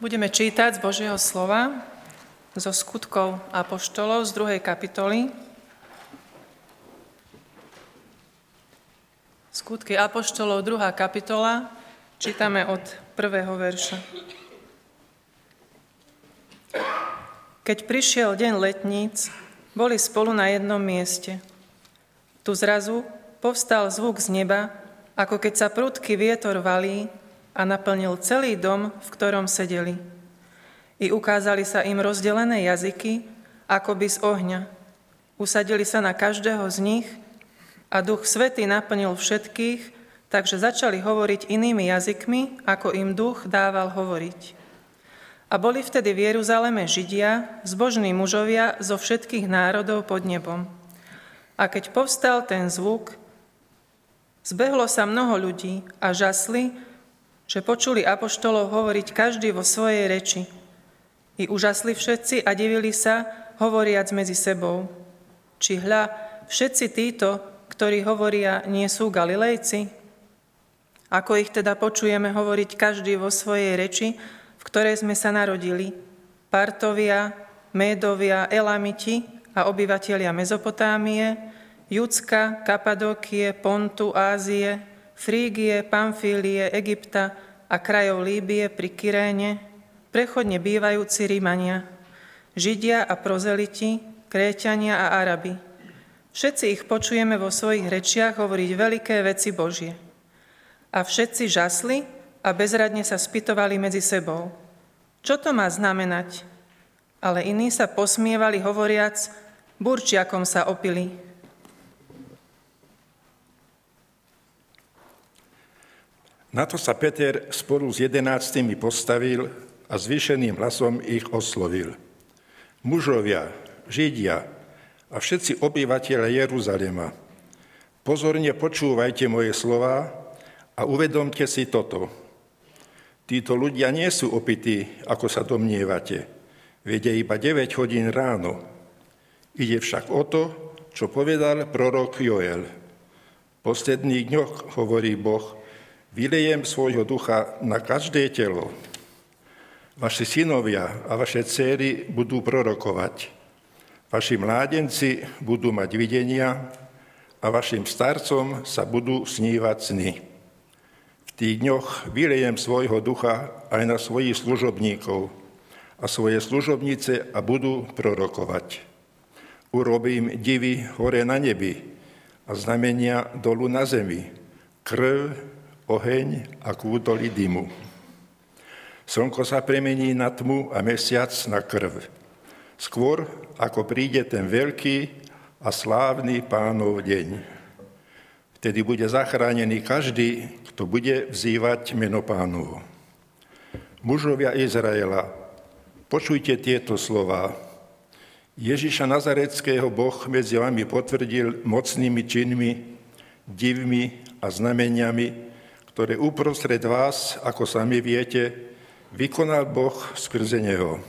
Budeme čítať z Božieho slova zo Skutkov apoštolov z 2. kapitoly. Skutky apoštolov, 2. kapitola, čítame od 1. verša. Keď prišiel deň letníc, boli spolu na jednom mieste. Tu zrazu povstal zvuk z neba, ako keď sa prudký vietor valí, a naplnil celý dom, v ktorom sedeli. I ukázali sa im rozdelené jazyky, akoby z ohňa. Usadili sa na každého z nich a Duch Svätý naplnil všetkých, takže začali hovoriť inými jazykmi, ako im Duch dával hovoriť. A boli vtedy v Jeruzaleme Židia, zbožní mužovia zo všetkých národov pod nebom. A keď povstal ten zvuk, zbehlo sa mnoho ľudí a žasli, že počuli apoštolov hovoriť každý vo svojej reči. I úžasli všetci a divili sa, hovoriac medzi sebou. Či hľa, všetci títo, ktorí hovoria, nie sú Galilejci? Ako ich teda počujeme hovoriť každý vo svojej reči, v ktorej sme sa narodili? Partovia, Médovia, Elamiti a obyvatelia Mezopotámie, Judska, Kapadókie, Pontu, Ázie, Frígie, Pamfílie, Egypta a krajov Líbie pri Kyréne, prechodne bývajúci Rímania, Židia a prozeliti, Kréťania a Arabi. Všetci ich počujeme vo svojich rečiach hovoriť veľké veci Božie. A všetci žasli a bezradne sa spytovali medzi sebou. Čo to má znamenať? Ale iní sa posmievali hovoriac, burčiakom sa opili. Na to sa Peter spolu s 11 postavil a zvýšeným hlasom ich oslovil. Mužovia, Židia a všetci obyvatelia Jeruzalema, pozorne počúvajte moje slová a uvedomte si toto. Títo ľudia nie sú opití, ako sa domnievate. Vedia iba 9 hodín ráno. Ide však o to, čo povedal prorok Joel. V posledných dňoch, hovorí Boh, vylejem svojho ducha na každé telo. Vaši synovia a vaše dcéry budú prorokovať. Vaši mládenci budú mať videnia a vašim starcom sa budú snívať sny. V tých dňoch vylejem svojho ducha aj na svojich služobníkov a svoje služobnice a budú prorokovať. Urobím divy hore na nebi a znamenia dolu na zemi, krv, oheň a kúdoly dymu. Slnko sa premení na tmu a mesiac na krv. Skôr, ako príde ten veľký a slávny Pánov deň. Vtedy bude zachránený každý, kto bude vzývať meno Pánovo. Mužovia Izraela, počujte tieto slová. Ježiša Nazareckého Boh medzi vami potvrdil mocnými činmi, divmi a znameniami, ktoré uprostred vás, ako sami viete, vykonal Boh skrze neho.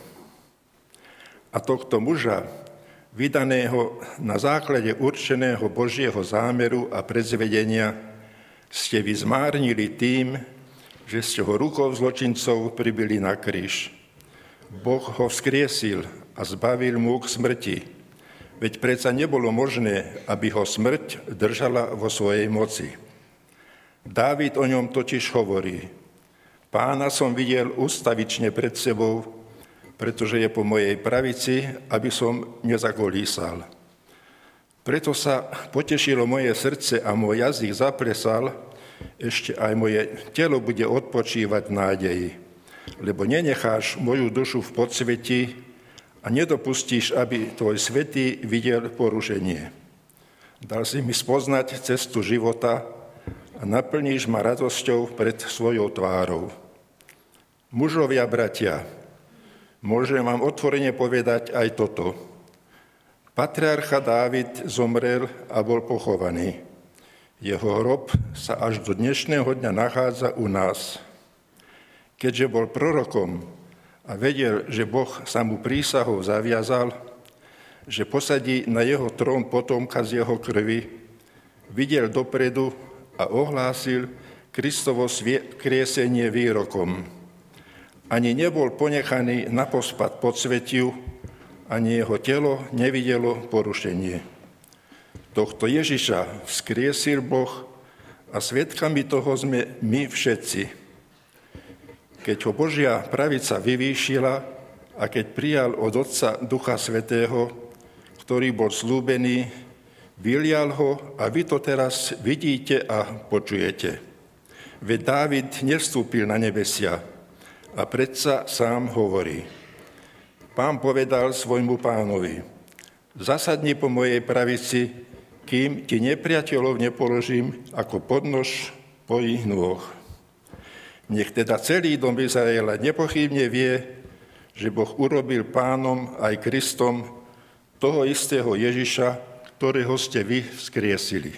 A tohto muža, vydaného na základe určeného Božieho zámeru a predzvedenia, ste vy zmárnili tým, že ste ho rukou zločincov pribili na kríž. Boh ho vzkriesil a zbavil múk smrti, veď predsa nebolo možné, aby ho smrť držala vo svojej moci. Dávid o ňom totiž hovorí, Pána som videl ustavične pred sebou, pretože je po mojej pravici, aby som nezakolísal. Preto sa potešilo moje srdce a môj jazyk zaplesal, ešte aj moje telo bude odpočívať v nádeji, lebo nenecháš moju dušu v podsvetí a nedopustíš, aby tvoj svätý videl porušenie. Dal si mi spoznať cestu života a naplníš ma radosťou pred svojou tvárou. Mužovia, bratia, môžem vám otvorene povedať aj toto. Patriarcha Dávid zomrel a bol pochovaný. Jeho hrob sa až do dnešného dňa nachádza u nás. Keďže bol prorokom a vedel, že Boh sa mu prísahou zaviazal, že posadí na jeho trón potomka z jeho krvi, videl dopredu a ohlásil Kristovo kriesenie výrokom. ani nebol ponechaný na pospad podsvetiu, ani jeho telo nevidelo porušenie. Tohto Ježiša vzkriesil Boh a svedkami toho sme my všetci. Keď ho Božia pravica vyvýšila a keď prijal od Otca Ducha Svätého, ktorý bol slúbený, vylial ho a vy to teraz vidíte a počujete. Veď Dávid nevstúpil na nebesia a predsa sám hovorí: Pán povedal svojmu pánovi: zasadni po mojej pravici, kým ti nepriateľov nepoložím ako podnož tvojich nôh. Nech teda celý dom Izraela nepochybne vie, že Boh urobil Pánom aj Kristom toho istého Ježiša, ktorého ste vy vzkriesili.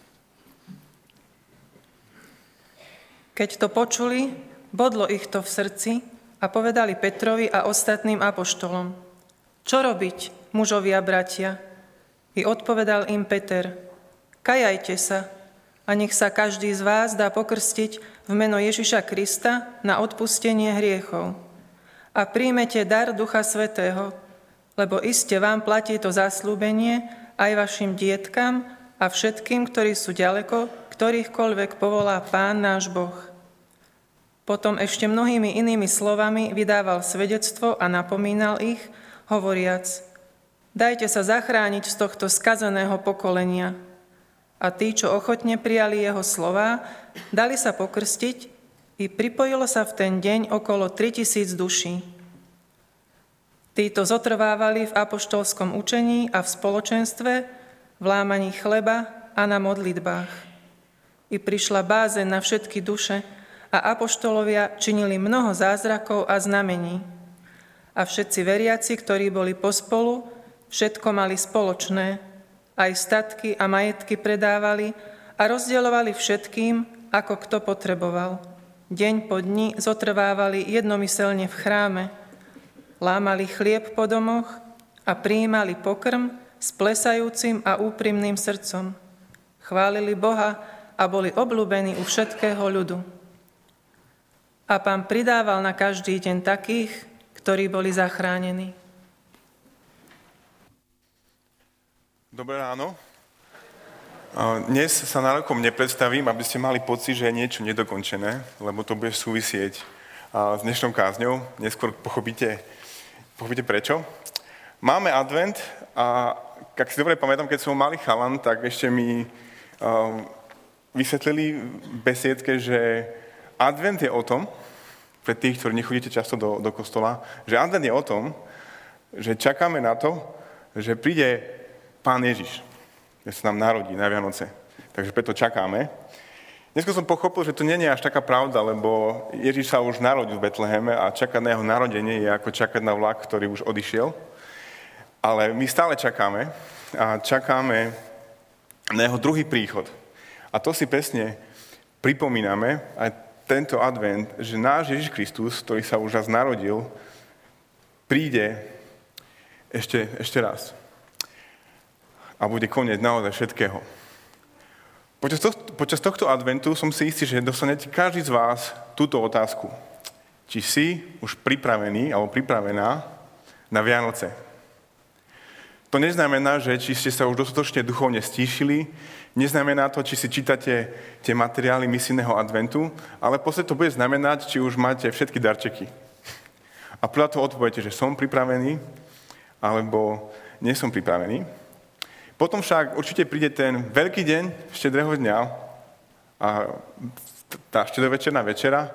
Keď to počuli, bodlo ich to v srdci a povedali Petrovi a ostatným apoštolom: Čo robiť, mužovia, bratia? I odpovedal im Peter: Kajajte sa a nech sa každý z vás dá pokrstiť v meno Ježiša Krista na odpustenie hriechov. A príjmete dar Ducha Svätého, lebo iste vám platí to zasľúbenie aj vašim dietkam a všetkým, ktorí sú ďaleko, ktorýchkoľvek povolá Pán náš Boh. Potom ešte mnohými inými slovami vydával svedectvo a napomínal ich, hovoriac: Dajte sa zachrániť z tohto skazeného pokolenia. A tí, čo ochotne prijali jeho slová, dali sa pokrstiť i pripojilo sa v ten deň okolo 3000 duší. Títo zotrvávali v apoštolskom učení a v spoločenstve, v lámaní chleba a na modlitbách. I prišla bázeň na všetky duše a apoštolovia činili mnoho zázrakov a znamení. A všetci veriaci, ktorí boli pospolu, všetko mali spoločné, aj statky a majetky predávali a rozdielovali všetkým, ako kto potreboval. Deň po dni zotrvávali jednomyselne v chráme, lámali chlieb po domoch a prijímali pokrm s plesajúcim a úprimným srdcom. Chválili Boha a boli obľúbení u všetkého ľudu. A Pán pridával na každý deň takých, ktorí boli zachránení. Dobré ráno. Dnes sa nárokom nepredstavím, aby ste mali pocit, že je niečo nedokončené, lebo to bude súvisieť s dnešnou kázňou. Neskôr pochopíte prečo. Máme advent a ak si dobre pamätám, keď som malý chalan, tak ešte mi vysvetlili v besiedke, že advent je o tom, pre tých, ktorí nechodíte často do kostola, že advent je o tom, že čakáme na to, že príde Pán Ježiš, že sa nám narodí na Vianoce. Takže preto čakáme. Dneska som pochopil, že to nie je až taká pravda, lebo Ježiš sa už narodil v Betleheme a čakať na jeho narodenie je ako čakať na vlak, ktorý už odišiel. Ale my stále čakáme a čakáme na jeho druhý príchod. A to si presne pripomíname aj tento advent, že náš Ježiš Kristus, ktorý sa už raz narodil, príde ešte raz. A bude koniec naozaj všetkého. Počas tohto adventu som si istý, že dostanete každý z vás túto otázku. Či si už pripravený alebo pripravená na Vianoce. To neznamená, že či ste sa už dostatočne duchovne stíšili, neznamená to, či si čítate tie materiály misijného adventu, ale v podstate to bude znamenať, či už máte všetky darčeky. A podľa toho odpoviete, že som pripravený, alebo nie som pripravený. Potom však určite príde ten veľký deň štedrého dňa a tá štedrovečerná večera,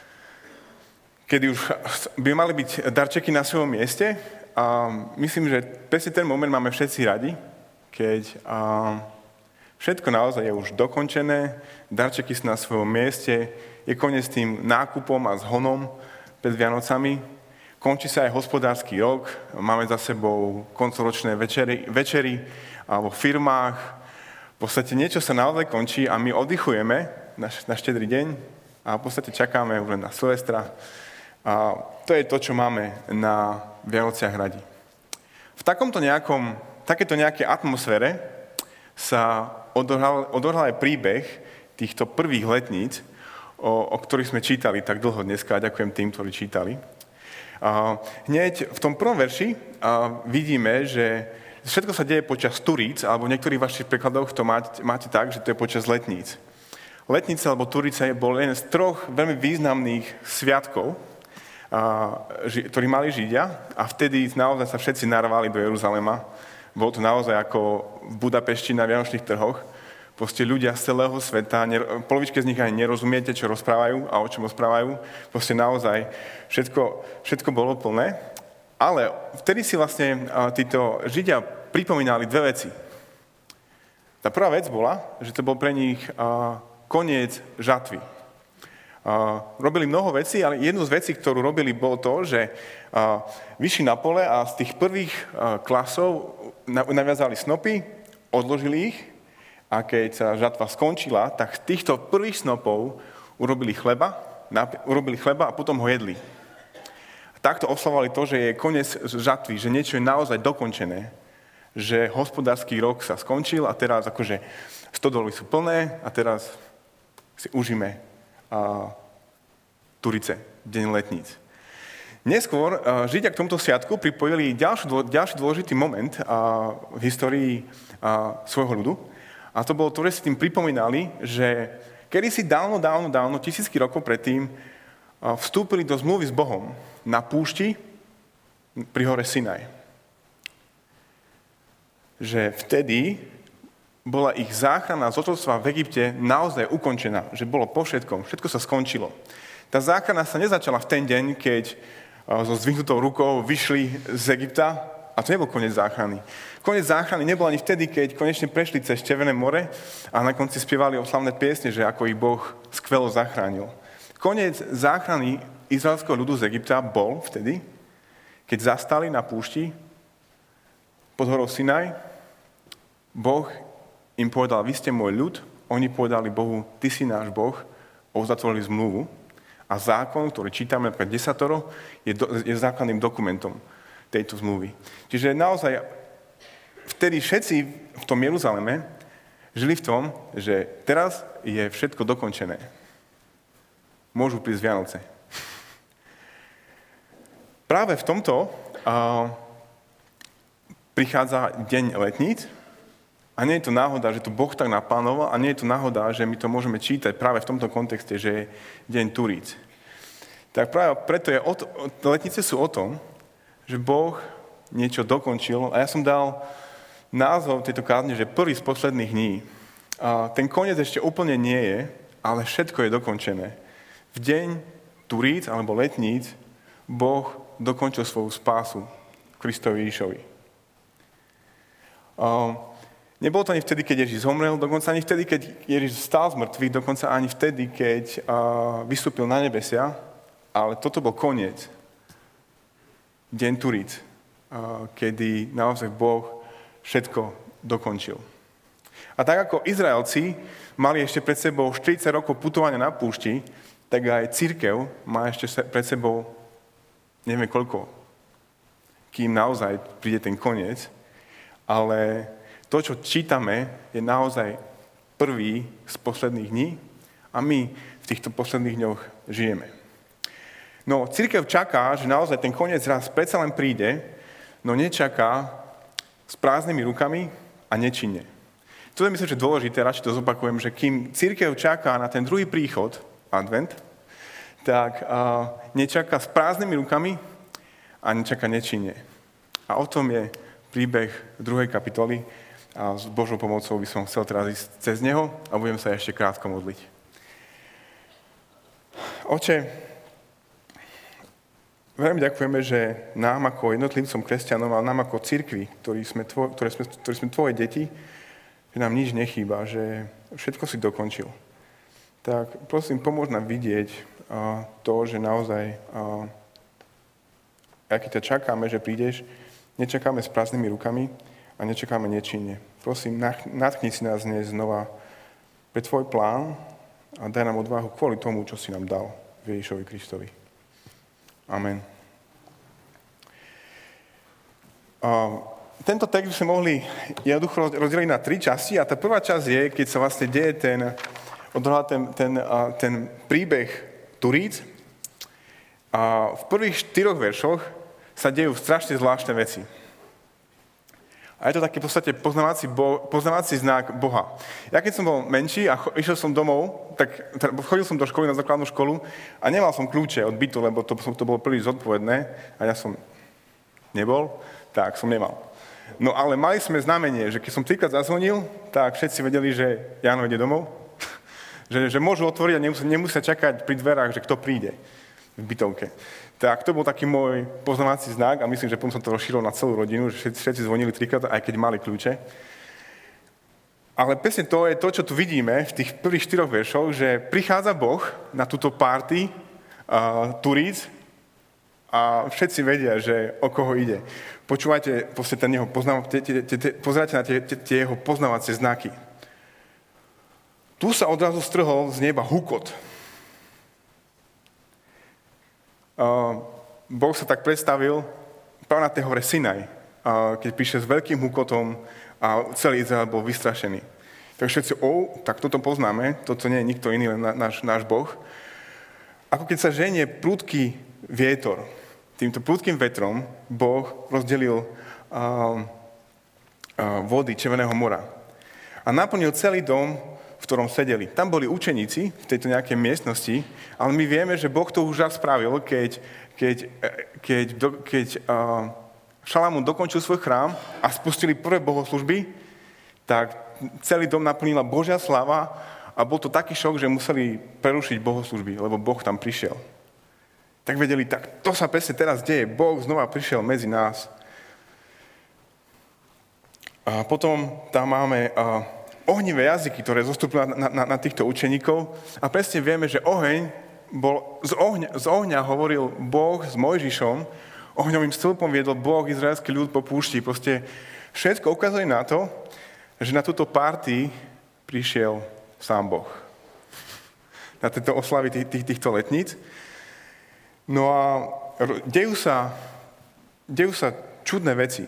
kedy už by mali byť darčeky na svojom mieste. A myslím, že presne ten moment máme všetci radi, keď všetko naozaj je už dokončené, darčeky sú na svojom mieste, je koniec s tým nákupom a zhonom pred Vianocami, končí sa aj hospodársky rok, máme za sebou koncoročné večery vo firmách, v podstate niečo sa naozaj končí a my oddychujeme na štedrý deň a v podstate čakáme už len na Silvestra. A to je to, čo máme na Vianociach radi. V takéto nejakej atmosfére sa odohral aj príbeh týchto prvých letníc, o ktorých sme čítali tak dlho dneska. Ďakujem tým, ktorí čítali. Hneď v tom prvom verši vidíme, že všetko sa deje počas turíc, alebo v niektorých vašich prekladoch to máte tak, že to je počas letníc. Letnice alebo Turice bol jeden z 3 veľmi významných sviatkov, ktorí mali Židia, a vtedy naozaj sa všetci narvali do Jeruzalema. Bolo to naozaj ako v Budapešti na vianočných trhoch. Proste ľudia z celého sveta, polovičke z nich aj nerozumiete, čo rozprávajú a o čom rozprávajú. Proste naozaj všetko bolo plné. Ale vtedy si vlastne títo Židia pripomínali 2 veci. Tá prvá vec bola, že to bol pre nich koniec žatvy. Robili mnoho vecí, ale jednu z vecí, ktorú robili, bolo to, že vyšli na pole a z tých prvých klasov naviazali snopy, odložili ich, a keď sa žatva skončila, tak z týchto prvých snopov urobili chleba a potom ho jedli. Takto oslavovali to, že je koniec žatvy, že niečo je naozaj dokončené, že hospodársky rok sa skončil a teraz akože stodoly sú plné a teraz si užíme Turice, deň letníc. Neskôr Židia k tomuto sviatku pripojili ďalší dôležitý moment v histórii svojho ľudu. A to bolo to, že si tým pripomínali, že kedysi dávno, tisícky rokov predtým vstúpili do zmluvy s Bohom na púšti pri hore Sinaj. Že vtedy bola ich záchrana z otroctva v Egypte naozaj ukončená, že bolo po všetko sa skončilo. Tá záchrana sa nezačala v ten deň, keď so zdvihnutou rukou vyšli z Egypta, a to nebol koniec záchrany. Koniec záchrany nebol ani vtedy, keď konečne prešli cez Červené more a na konci spievali oslavné piesne, že ako ich Boh skvelo zachránil. Koniec záchrany izraelského ľudu z Egypta bol vtedy, keď zastali na púšti pod horou Sinaj. Boh im povedal, vy ste môj ľud, oni povedali Bohu, ty si náš Boh, uzatvorili zmluvu a zákon, ktorý čítame, napríklad desatoro, je základným dokumentom tejto zmluvy. Čiže naozaj vtedy všetci v tom Jeruzaleme žili v tom, že teraz je všetko dokončené. Môžu prísť Vianoce. Práve v tomto prichádza deň letníc a nie je to náhoda, že to Boh tak naplánoval a nie je to náhoda, že my to môžeme čítať práve v tomto kontexte, že je deň Turíc. Tak práve preto letnice sú o tom, že Boh niečo dokončil. A ja som dal názov tejto kázne, že prvý z posledných dní. A ten koniec ešte úplne nie je, ale všetko je dokončené. V deň Turíc alebo letníc Boh dokončil svoju spásu Kristovi Ježišovi. Nebolo to ani vtedy, keď Ježiš zomrel, dokonca ani vtedy, keď Ježiš stál z mŕtvych, dokonca ani vtedy, keď vystúpil na nebesia, ale toto bol koniec. Deň Turíc, kedy naozaj Boh všetko dokončil. A tak ako Izraelci mali ešte pred sebou 40 rokov putovania na púšti, tak aj cirkev má ešte pred sebou neviem koľko, kým naozaj príde ten koniec, ale to, čo čítame, je naozaj prvý z posledných dní a my v týchto posledných dňoch žijeme. No, cirkev čaká, že naozaj ten koniec raz predsa len príde, no nečaká s prázdnymi rukami a nečinne. To je myslím, že dôležité, radšej to zopakujem, že kým cirkev čaká na ten druhý príchod, advent, tak nečaká s prázdnymi rukami a nečaká nečinne. A o tom je príbeh 2. kapitoly a s Božou pomocou by som chcel teraz ísť cez neho a budem sa ešte krátko modliť. Oče, veľmi ďakujeme, že nám ako jednotlivcom kresťanom a nám ako cirkvi, ktorí sme tvoje deti, že nám nič nechýba, že všetko si dokončil. Tak prosím, pomôž nám vidieť to, že naozaj, aký ťa čakáme, že prídeš, nečakáme s prázdnymi rukami a nečakáme nečinne. Prosím, natkni si nás dnes znova pre tvoj plán a daj nám odvahu kvôli tomu, čo si nám dal v Ježišovi Kristovi. Amen. Tento text by sme mohli jednoducho rozdeliť na 3 časti a tá prvá časť je, keď sa vlastne deje ten odohrávať ten príbeh Turíc. A v prvých 4 veršoch sa dejú strašne zvláštne veci. A je to taký v podstate poznávací znak Boha. Ja keď som bol menší a išiel som domov, tak chodil som do školy, na základnú školu a nemal som kľúče od bytu, lebo to bolo príliš zodpovedné a ja som nebol, tak som nemal. No ale mali sme znamenie, že keď som 3-krát zazvonil, tak všetci vedeli, že Jano ide domov, že môžu otvoriť a nemusia čakať pri dverách, že kto príde v bytovke. Tak to bol taký môj poznávací znak a myslím, že potom som to rozšíril na celú rodinu, že všetci zvonili 3-krát, aj keď mali kľúče. Ale presne to je to, čo tu vidíme v tých prvých 4 veršoch, že prichádza Boh na túto party Turíc a všetci vedia, že o koho ide. Počúvajte, pozerajte na tie jeho poznávacie znaky. Tu sa odrazu strhol z neba hukot. Boh sa tak predstavil práve na tej hore Sinaj, keď píše s veľkým hukotom a celý Izrael bol vystrašený. Tak všetci, tak toto poznáme, toto nie je nikto iný, len náš Boh. Ako keď sa ženie prudký vietor, týmto prudkým vetrom Boh rozdelil vody Červeného mora a naplnil celý dom, v ktorom sedeli. Tam boli učeníci v tejto nejakej miestnosti, ale my vieme, že Boh to už raz spravil, keď Šalamún dokončil svoj chrám a spustili prvé bohoslužby, tak celý dom naplnila Božia sláva a bol to taký šok, že museli prerušiť bohoslužby, lebo Boh tam prišiel. Tak vedeli, tak to sa presne teraz deje. Boh znova prišiel medzi nás. A potom tam máme ohnivé jazyky, ktoré zostúpili na týchto učeníkov a presne vieme, že oheň bol, z ohňa hovoril Boh s Mojžišom, ohňovým stĺpom viedol Boh izraelský ľud po púšti. Proste všetko ukazuje na to, že na túto party prišiel sám Boh. Na tieto oslavy týchto letníc. No a dejú sa čudné veci.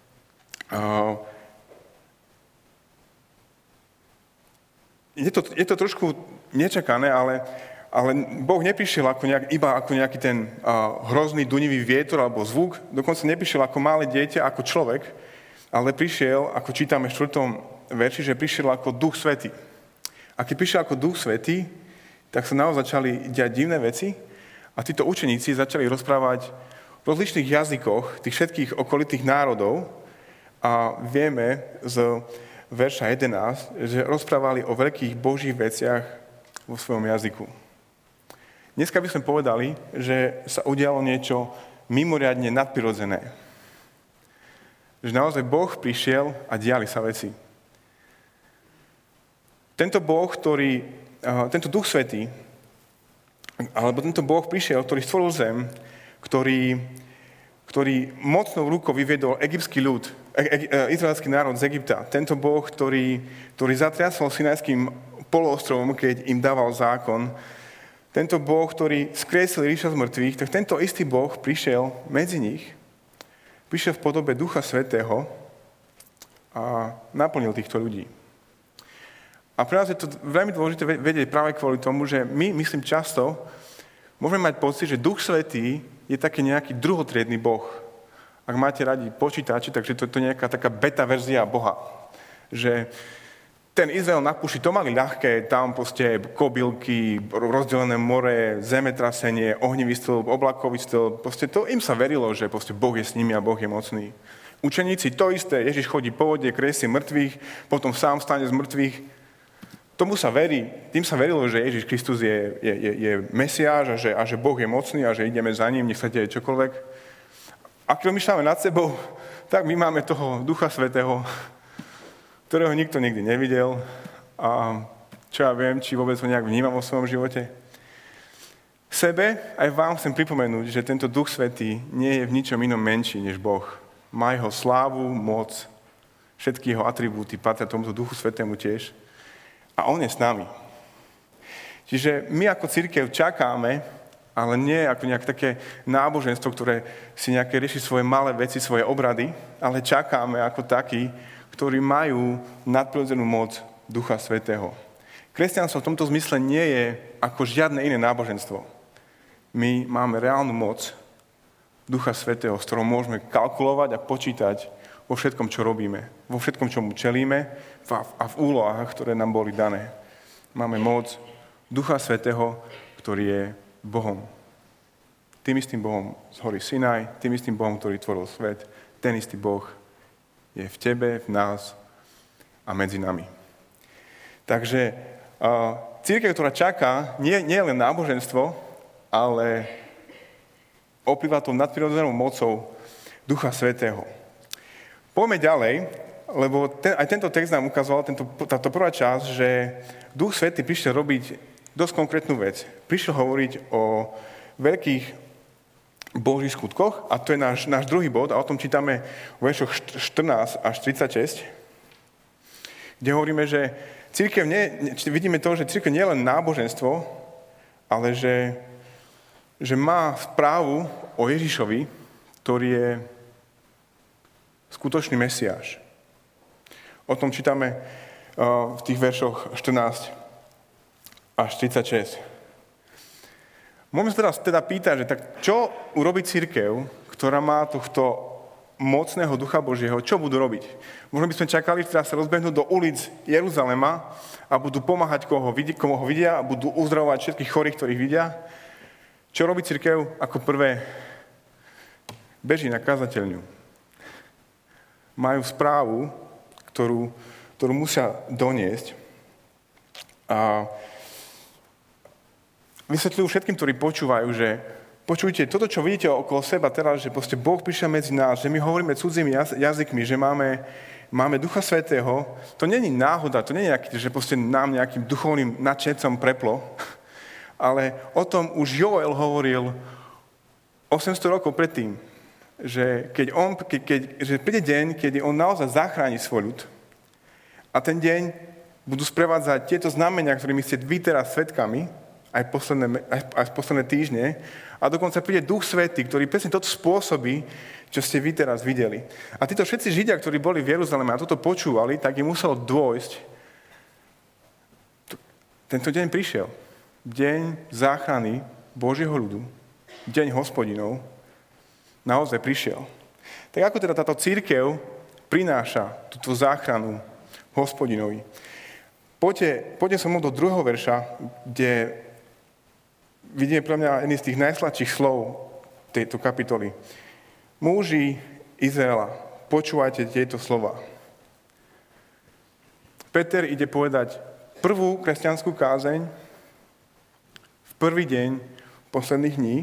Je to trošku nečakané, ale Boh neprišiel iba ako nejaký ten hrozný dunivý vietor alebo zvuk, dokonca neprišiel ako malé dieťa, ako človek, ale prišiel, ako čítame v 4. verši, že prišiel ako Duch Svätý. A keď prišiel ako Duch Svätý, tak sa naozaj začali diať divné veci a títo učeníci začali rozprávať v rozličných jazykoch tých všetkých okolitých národov a vieme z verša 11, že rozprávali o veľkých Božích veciach vo svojom jazyku. Dneska by sme povedali, že sa udialo niečo mimoriadne nadprirodzené. Že naozaj Boh prišiel a diali sa veci. Tento Duch Svätý, alebo tento Boh prišiel, ktorý stvoril zem, ktorý mocnou rukou vyviedol egyptský ľud, izraelský národ z Egypta. Tento Boh, ktorý zatriasol Sinajským poloostrovom, keď im dával zákon. Tento Boh, ktorý skreslil ríša z mŕtvych, tak tento istý Boh prišiel medzi nich, prišiel v podobe Ducha Svätého a naplnil týchto ľudí. A pre nás je to veľmi dôležité vedieť práve kvôli tomu, že my, myslím, často môžeme mať pocit, že Duch Svätý je taký nejaký druhotriedny Boh. Ak máte radi počítače, takže to je nejaká taká beta verzia Boha. Že ten Izrael na púšti to mali ľahké, tam proste kobylky, rozdelené more, zemetrasenie, ohnivý stĺp, oblakový stĺp. Proste to im sa verilo, že proste Boh je s nimi a Boh je mocný. Učeníci to isté, Ježiš chodí po vode, kresí mŕtvych, potom sám stane z mŕtvych. Tomu sa verí, tým sa verilo, že Ježiš Kristus je Mesiáš a že Boh je mocný a že ideme za ním, nech sa deje čokoľvek. A keď myšľame nad sebou, tak my máme toho Ducha Svätého, ktorého nikto nikdy nevidel a čo ja viem, či vôbec ho nejak vnímam vo svojom živote. Sebe aj vám chcem pripomenúť, že tento Duch Svätý nie je v ničom inom menší než Boh. Má jeho slávu, moc, všetky jeho atribúty patria tomuto Duchu Svätému tiež. A on je s nami. Čiže my ako cirkev čakáme, ale nie ako nejaké také náboženstvo, ktoré si nejaké rieši svoje malé veci, svoje obrady, ale čakáme ako takí, ktorí majú nadprirodzenú moc Ducha Svätého. Kresťanstvo v tomto zmysle nie je ako žiadne iné náboženstvo. My máme reálnu moc Ducha Svätého, s ktorou môžeme kalkulovať a počítať vo všetkom, čo robíme, vo všetkom, čomu čelíme a v úlohách, ktoré nám boli dané. Máme moc Ducha Svätého, ktorý je Bohom. Tým istým Bohom z hory Sinaj, tým istým Bohom, ktorý tvoril svet, ten istý Boh je v tebe, v nás a medzi nami. Takže cirkev, ktorá čaká, nie je len náboženstvo, ale oplýva to nadprirodzenou mocou Ducha Svätého. Poďme ďalej, lebo aj tento text nám ukazoval, táto prvá časť, že Duch Svätý prišiel robiť dosť konkrétnu vec. Prišiel hovoriť o veľkých Božích skutkoch a to je náš druhý bod a o tom čítame v veršoch 14 až 36, kde hovoríme, že vidíme to, že cirkev nie je len náboženstvo, ale že má správu o Ježišovi, ktorý je skutočný Mesiáš. O tom čítame v tých veršoch 14 až 36. Môžeme sa teda pýtať, že tak čo urobí cirkev, ktorá má tohto mocného Ducha Božieho, čo budú robiť? Možno by sme čakali, že sa rozbehnú do ulic Jeruzalema a budú pomáhať, koho ho vidia a budú uzdravovať všetkých chorých, ktorých vidia. Čo robí cirkev? Ako prvé, beží na kazateľňu. Majú správu, ktorú musia doniesť. A vysvetľujú všetkým, ktorí počúvajú, že počujte, toto, čo vidíte okolo seba teraz, že proste Boh prišiel medzi nás, že my hovoríme cudzými jazykmi, že máme Ducha Svätého, to nie je náhoda, to nie je že proste nám nejakým duchovným nadšencom preplo, ale o tom už Joel hovoril 800 rokov predtým, že že príde deň, kedy on naozaj zachráni svoj ľud a ten deň budú sprevádzať tieto znamenia, ktorými ste vy teraz svedkami, aj posledné týždne, a dokonca príde Duch Svätý, ktorý presne toto spôsobí, čo ste vy teraz videli. A títo všetci Židia, ktorí boli v Jeruzaleme a toto počúvali, tak im muselo dôjsť. Tento deň prišiel. Deň záchrany Božieho ľudu, deň Hospodinov, naozaj prišiel. Tak ako teda táto cirkev prináša túto záchranu Hospodinovi? Poďte som do 2. verša, kde vidíme pre mňa jedný z tých najsladších slov tejto kapitoly. Muži Izraela, počúvajte tieto slova. Peter ide povedať prvú kresťanskú kázeň v prvý deň posledných dní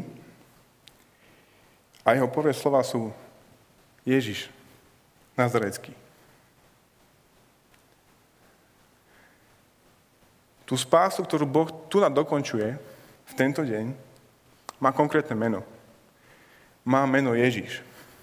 a jeho prvé slova sú Ježiš Nazarecký. Tú spásu, ktorú Boh tu dokončuje v tento deň, má konkrétne meno. Má meno Ježiš.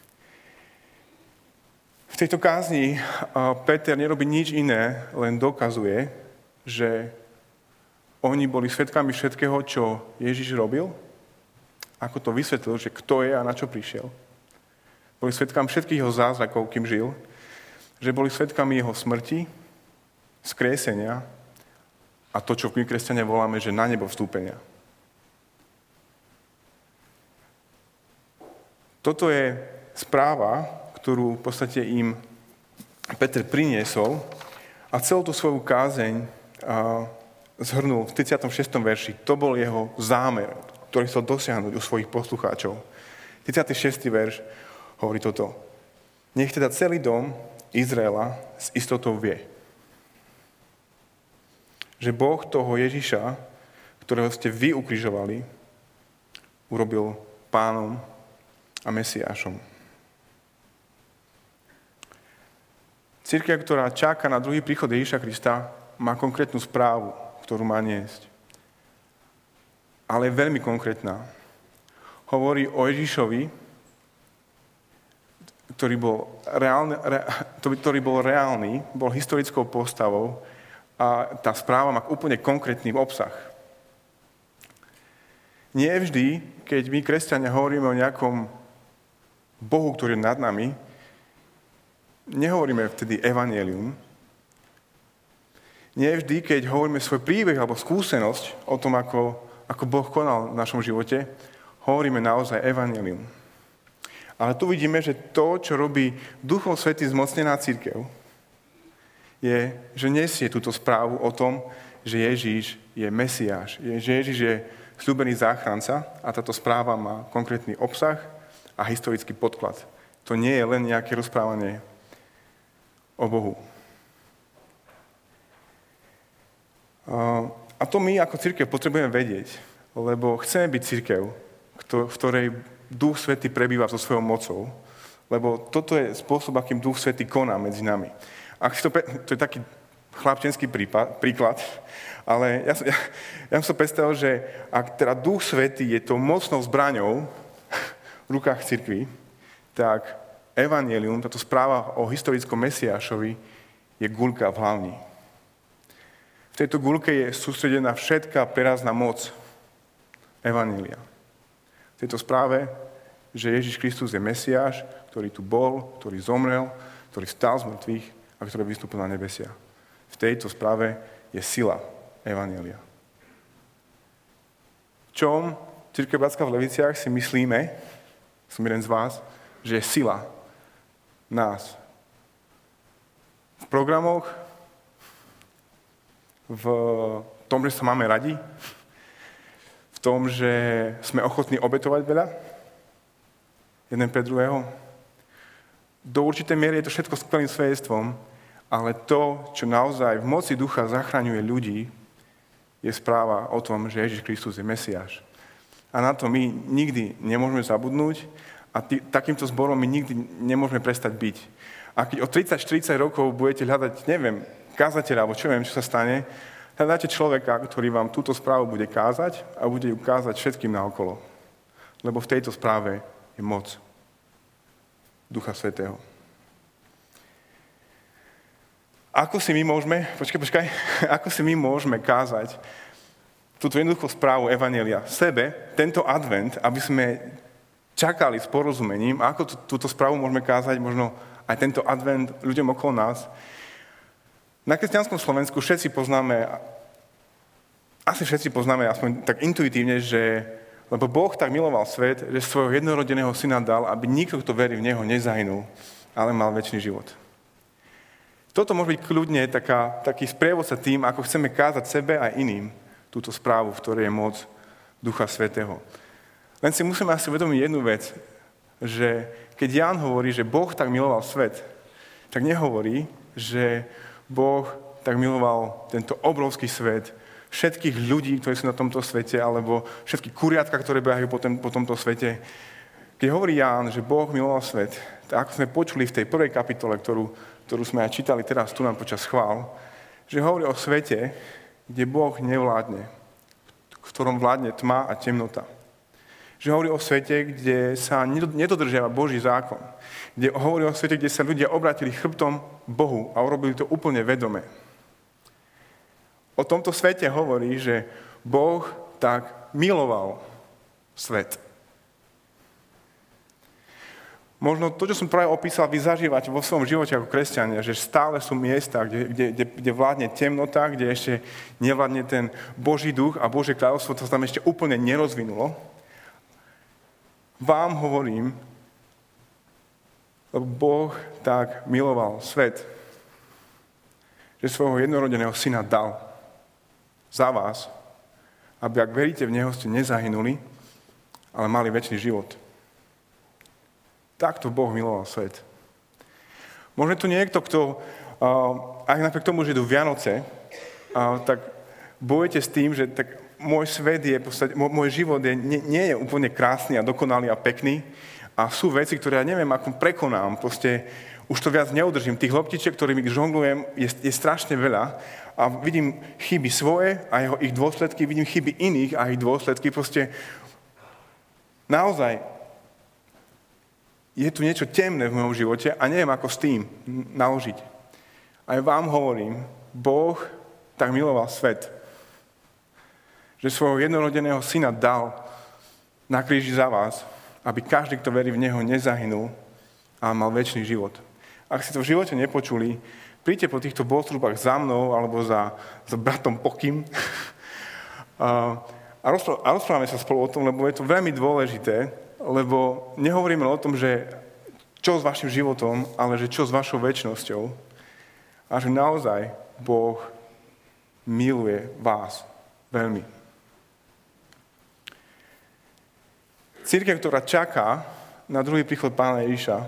V tejto kázni Peter nerobí nič iné, len dokazuje, že oni boli svedkami všetkého, čo Ježiš robil, ako to vysvetlil, že kto je a na čo prišiel. Boli svedkami všetkých jeho zázrakov, kým žil, že boli svedkami jeho smrti, skriesenia a to, čo my kresťania voláme, že na nebo vstúpenia. Toto je správa, ktorú v podstate im Peter priniesol a celú tú svoju kázeň zhrnul v 36. verši. To bol jeho zámer, ktorý chcel dosiahnuť u svojich poslucháčov. 36. verš hovorí toto. Nech teda celý dom Izraela s istotou vie, že Boh toho Ježiša, ktorého ste vy ukrižovali, urobil pánom a Mesiášom. Cirkev, ktorá čaká na druhý príchod Ježiša Krista, má konkrétnu správu, ktorú má niesť. Ale je veľmi konkrétna. Hovorí o Ježišovi, ktorý bol reálny, bol historickou postavou a tá správa má úplne konkrétny obsah. Nie vždy, keď my, kresťania, hovoríme o nejakom Bohu, ktorý je nad nami, nehovoríme vtedy evanjelium. Nie vždy, keď hovoríme svoj príbeh alebo skúsenosť o tom, ako Boh konal v našom živote, hovoríme naozaj evanjelium. Ale tu vidíme, že to, čo robí Duchom Svätým zmocnená cirkev, je, že nesie túto správu o tom, že Ježíš je Mesiáš, že Ježíš je sľúbený záchranca a táto správa má konkrétny obsah a historický podklad. To nie je len nejaké rozprávanie o Bohu. A to my ako cirkev potrebujeme vedieť, lebo chceme byť cirkev, v ktorej Duch Svätý prebýva so svojou mocou, lebo toto je spôsob, akým Duch Svätý koná medzi nami. To je taký chlapčenský príklad, ale ja som sa predstavil, že ak teda Duch Svätý je tou mocnou zbraňou v rukách cirkvi, tak evanjelium, táto správa o historickom Mesiášovi, je guľka v hlavni. V tejto guľke je sústredená všetká prerazná moc evanjelia. V tejto správe, že Ježiš Kristus je Mesiáš, ktorý tu bol, ktorý zomrel, ktorý vstal z mŕtvych a ktorý vystúpil na nebesia. V tejto správe je sila evanjelia. V čom Cirkev Bratská v Leviciach si myslíme, som jeden z vás, že je sila nás v programoch, v tom, že sa máme radi, v tom, že sme ochotní obetovať veľa, jeden pre druhého. Do určitej miery je to všetko skvelým svedectvom, ale to, čo naozaj v moci ducha zachraňuje ľudí, je správa o tom, že Ježiš Kristus je Mesiáš. A na to my nikdy nemôžeme zabudnúť a takýmto zborom my nikdy nemôžeme prestať byť. A keď o 30-40 rokov budete hľadať, neviem, kázateľa, alebo čo viem, čo sa stane, hľadáte človeka, ktorý vám túto správu bude kázať a bude ju kázať všetkým naokolo. Lebo v tejto správe je moc Ducha Svätého. Ako si my môžeme kázať túto jednoduchú správu evanjelia sebe, tento advent, aby sme čakali s porozumením, ako túto správu môžeme kázať možno aj tento advent ľuďom okolo nás. Na kresťanskom Slovensku asi všetci poznáme aspoň tak intuitívne, že lebo Boh tak miloval svet, že svojho jednorodeného syna dal, aby nikto, kto verí v neho, nezahynul, ale mal večný život. Toto môže byť kľudne taký sprievodca tým, ako chceme kázať sebe a iným túto správu, v ktorej je moc Ducha Svätého. Len si musíme asi uvedomiť jednu vec, že keď Ján hovorí, že Boh tak miloval svet, tak nehovorí, že Boh tak miloval tento obrovský svet, všetkých ľudí, ktorí sú na tomto svete, alebo všetky kuriatka, ktoré behajú po tomto svete. Keď hovorí Ján, že Boh miloval svet, tak ako sme počuli v tej prvej kapitole, ktorú sme aj čítali teraz tu nám počas chvál, že hovorí o svete, kde Boh nevládne, v ktorom vládne tma a temnota. Že hovorí o svete, kde sa nedodržiava Boží zákon. Kde hovorí o svete, kde sa ľudia obrátili chrbtom Bohu a urobili to úplne vedome. O tomto svete hovorí, že Boh tak miloval svet. Možno to, čo som práve opísal, vy zažívate vo svojom živote ako kresťania, že stále sú miesta, kde vládne temnota, kde ešte nevládne ten Boží duch a Božie kráľovstvo, to sa tam ešte úplne nerozvinulo. Vám hovorím, lebo Boh tak miloval svet, že svojho jednorodeného syna dal za vás, aby ak veríte v neho, ste nezahynuli, ale mali večný život. Takto Boh miloval svet. Možno tu niekto, kto, aj napriek tomu, že idú Vianoce, tak bojujete s tým, že tak môj svet je, môj život nie je úplne krásny a dokonalý a pekný a sú veci, ktoré ja neviem, ako prekonám. Proste už to viac neudržím. Tých loptičiek, ktorými žonglujem, je strašne veľa a vidím chyby svoje a ich dôsledky, vidím chyby iných a ich dôsledky. Proste naozaj je tu niečo temné v mojom živote a neviem, ako s tým naložiť. A ja vám hovorím, Boh tak miloval svet, že svojho jednorodeného syna dal na kríži za vás, aby každý, kto verí v neho, nezahynul a mal večný život. Ak ste to v živote nepočuli, príďte po týchto bohoslužbách za mnou alebo za bratom Pokým a rozprávame sa spolu o tom, lebo je to veľmi dôležité, lebo nehovoríme o tom, že čo s vašim životom, ale že čo s vašou večnosťou a že naozaj Boh miluje vás veľmi. Cirkev, ktorá čaká na druhý príchod Pána Ježiša,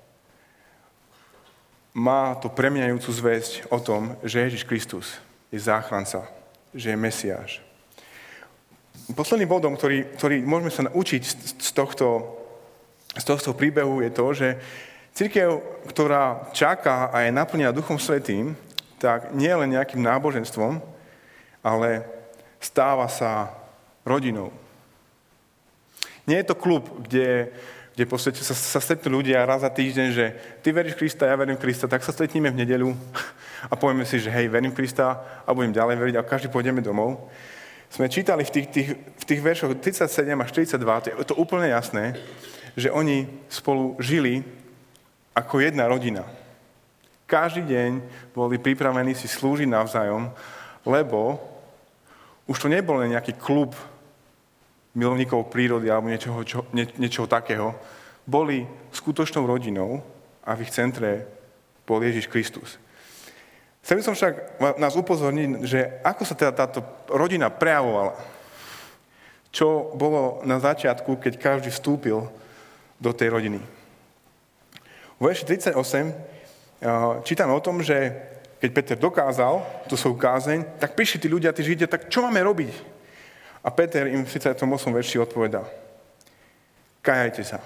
má to premieňajúcu zvesť o tom, že Ježiš Kristus je záchranca, že je Mesiáš. Posledným bodom, ktorý môžeme sa naučiť z tohto príbehu, je to, že cirkev, ktorá čaká a je naplnená Duchom Svätým, tak nie je len nejakým náboženstvom, ale stáva sa rodinou. Nie je to klub, kde v podstate sa stretnú ľudia raz za týždeň, že ty veríš Krista, ja verím Krista, tak sa stretníme v nedeľu a povieme si, že hej, verím Krista a budem ďalej veriť a každý pôjdeme domov. Sme čítali v tých veršoch 37 až 42, je to úplne jasné, že oni spolu žili ako jedna rodina. Každý deň boli pripravení si slúžiť navzájom, lebo už to nebol len nejaký klub milovníkov prírody alebo niečoho takého. Boli skutočnou rodinou a v ich centre bol Ježiš Kristus. Chcel by som však nás upozorniť, že ako sa teda táto rodina prejavovala. Čo bolo na začiatku, keď každý vstúpil do tej rodiny. V verši 38 čítame o tom, že keď Peter dokázal tú svoju kázeň, tak prišli tí ľudia, tí Židia, tak čo máme robiť? A Peter im v 38. verši odpovedá: kajajte sa.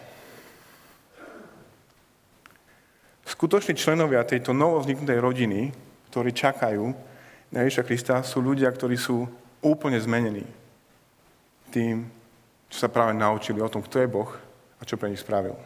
Skutoční členovia tejto novovzniknutej rodiny, ktorí čakajú na Ježiša Krista, sú ľudia, ktorí sú úplne zmenení tým, čo sa práve naučili o tom, kto je Boh a čo pre nich spravil.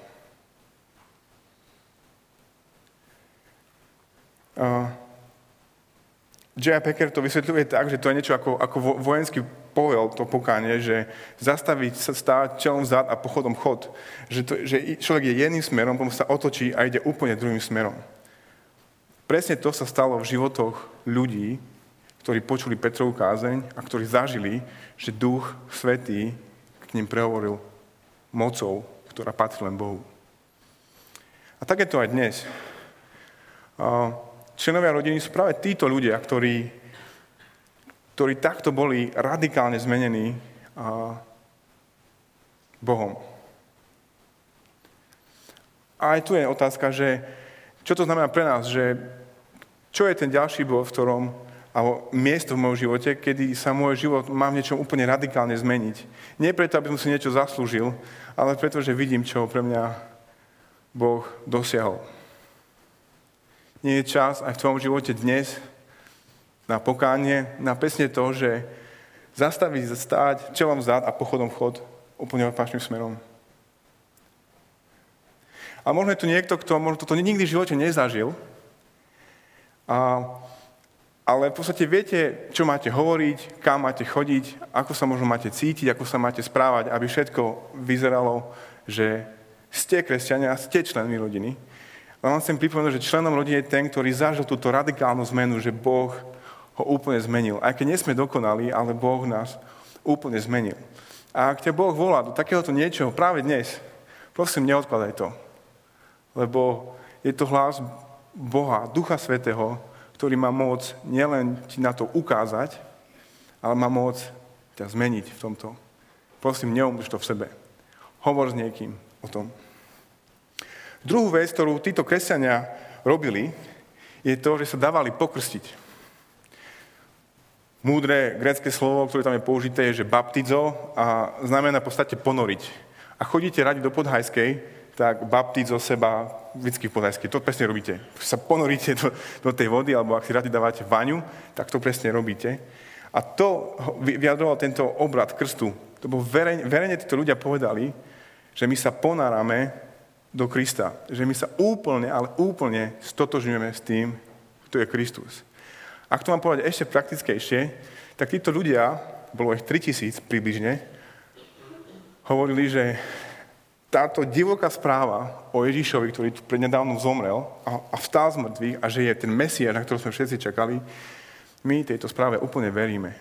J.I. Packer to vysvetľuje tak, že to je niečo ako vojenský povel, to pokánie, že zastaviť sa, stáť čelom vzad a pochodom chod. Že človek je jedným smerom, potom sa otočí a ide úplne druhým smerom. Presne to sa stalo v životoch ľudí, ktorí počuli Petrovú kázeň a ktorí zažili, že Duch Svätý k nim prehovoril mocou, ktorá patrí len Bohu. A tak je to aj dnes. Členovia rodiny sú práve títo ľudia, ktorí takto boli radikálne zmenení Bohom. A aj tu je otázka, že čo to znamená pre nás, že čo je ten ďalší bod, v ktorom, alebo miesto v mojom živote, kedy sa môj život má v niečom úplne radikálne zmeniť. Nie preto, aby som si niečo zaslúžil, ale preto, že vidím, čo pre mňa Boh dosiahol. Nie je čas aj v tvojom živote dnes na pokánie, na presne to, že zastaviť, stáť čelom vzad a pochodom chod úplne opačným smerom. A možno je tu niekto, kto možno toto nikdy v živote nezažil, ale v podstate viete, čo máte hovoriť, kam máte chodiť, ako sa možno máte cítiť, ako sa máte správať, aby všetko vyzeralo, že ste kresťania, ste členmi rodiny. Ale vám chcem pripomenúť, že členom rodiny je ten, ktorý zažil túto radikálnu zmenu, že Boh ho úplne zmenil. Aj keď nie sme dokonali, ale Boh nás úplne zmenil. A ak ťa Boh volá do takéhoto niečoho práve dnes, prosím, neodkladaj to. Lebo je to hlas Boha, Ducha Svätého, ktorý má moc nielen ti na to ukázať, ale má moc ťa zmeniť v tomto. Prosím, neumrš to v sebe. Hovor s niekým o tom. Druhú vec, ktorú títo kresťania robili, je to, že sa dávali pokrstiť. Múdre grécke slovo, ktoré tam je použité, je, že baptizo a znamená v podstate ponoriť. A chodíte radi do Podhajskej, tak baptizo seba vždycky v Podhajskej. To presne robíte. Sa ponoríte do tej vody, alebo ak si radi dávate vaňu, tak to presne robíte. A to vyjadroval tento obrad krstu. To bolo verejne títo ľudia povedali, že my sa ponárame do Krista. Že my sa úplne, ale úplne stotožňujeme s tým, kto je Kristus. Ak to mám povedať ešte praktickejšie, tak títo ľudia, bolo ich 3000 približne, hovorili, že táto divoká správa o Ježišovi, ktorý tu prednedávno zomrel a vstal z mŕtvych a že je ten Mesiáš, na ktorého sme všetci čakali, my tejto správe úplne veríme.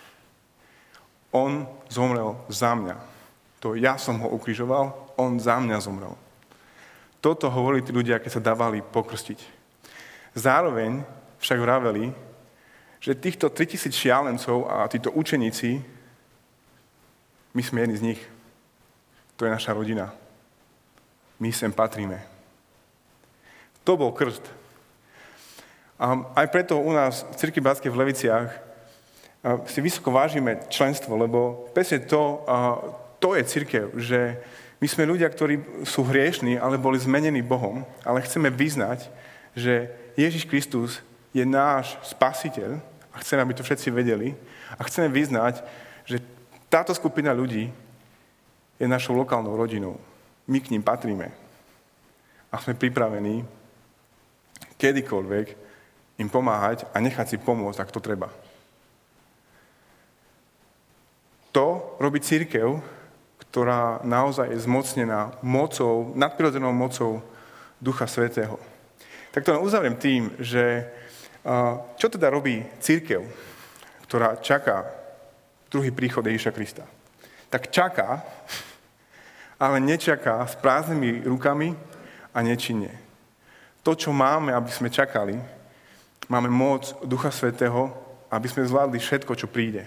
On zomrel za mňa. To ja som ho ukrižoval, on za mňa zomrel. Toto hovorili tí ľudia, keď sa dávali pokrstiť. Zároveň však vraveli, že týchto 3000 šialencov a títo učeníci, my sme jedni z nich. To je naša rodina. My sem patríme. To bol krst. A aj preto u nás v Cirkvi Bratskej v Leviciach si vysoko vážime členstvo, lebo presne to je cirkev, že my sme ľudia, ktorí sú hriešní, ale boli zmenení Bohom, ale chceme vyznať, že Ježiš Kristus je náš spasiteľ a chceme, aby to všetci vedeli a chceme vyznať, že táto skupina ľudí je našou lokálnou rodinou. My k ním patríme. A sme pripravení kedykoľvek im pomáhať a nechať si pomôcť, ak to treba. To robí cirkev, ktorá naozaj je zmocnená mocou, nadprirodzenou mocou Ducha Svätého. Tak to uzavriem tým, že čo teda robí cirkev, ktorá čaká druhý príchod Ježiša Krista? Tak čaká, ale nečaká s prázdnymi rukami a nečinne. To, čo máme, aby sme čakali, máme moc Ducha Svätého, aby sme zvládli všetko, čo príde.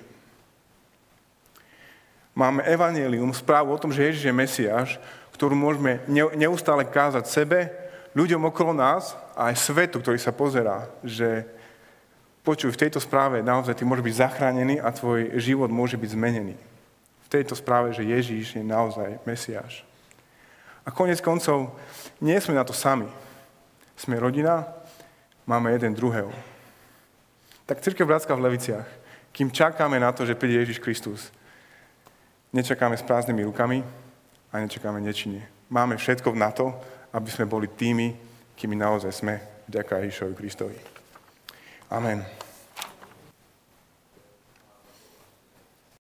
Máme evanjelium, správu o tom, že Ježiš je Mesiáš, ktorú môžeme neustále kázať sebe, ľuďom okolo nás a aj svetu, ktorý sa pozerá, že počuj, v tejto správe naozaj ty môžeš byť zachránený a tvoj život môže byť zmenený. V tejto správe, že Ježíš je naozaj Mesiáš. A koniec koncov, nie sme na to sami. Sme rodina, máme jeden druhého. Tak Cirkev Bratská v Leviciach, kým čakáme na to, že príde Ježiš Kristus, nečakáme s prázdnymi rukami a nečakáme nečinne. Máme všetko na to, aby sme boli tými, kými naozaj sme, vďaka Ježišovi Kristovi. Amen.